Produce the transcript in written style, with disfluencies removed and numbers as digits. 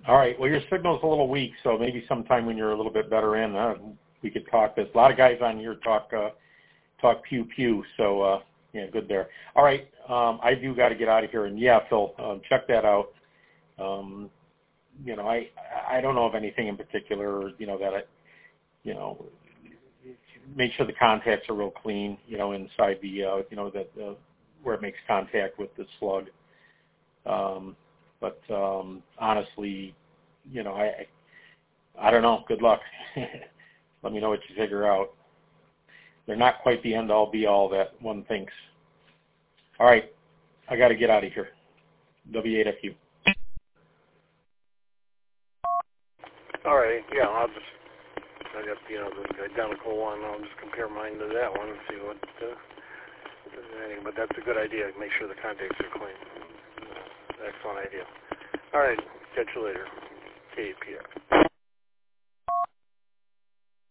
All right. Well, your signal's a little weak, so maybe sometime when you're a little bit better in, we could talk this. A lot of guys on here talk pew pew. So yeah, good there. All right. I do got to get out of here, and yeah, Phil, check that out. You know, I don't know of anything in particular, you know, that make sure the contacts are real clean, you know, inside the, you know, that where it makes contact with the slug. But honestly, you know, I don't know. Good luck. Let me know what you figure out. They're not quite the end-all, be-all that one thinks. All right. I got to get out of here. W8FU. All right. Yeah, I got, you know, the identical one. I'll just compare mine to that one and see what, but that's a good idea. Make sure the contacts are clean. Excellent idea. All right. Catch you later. KPR.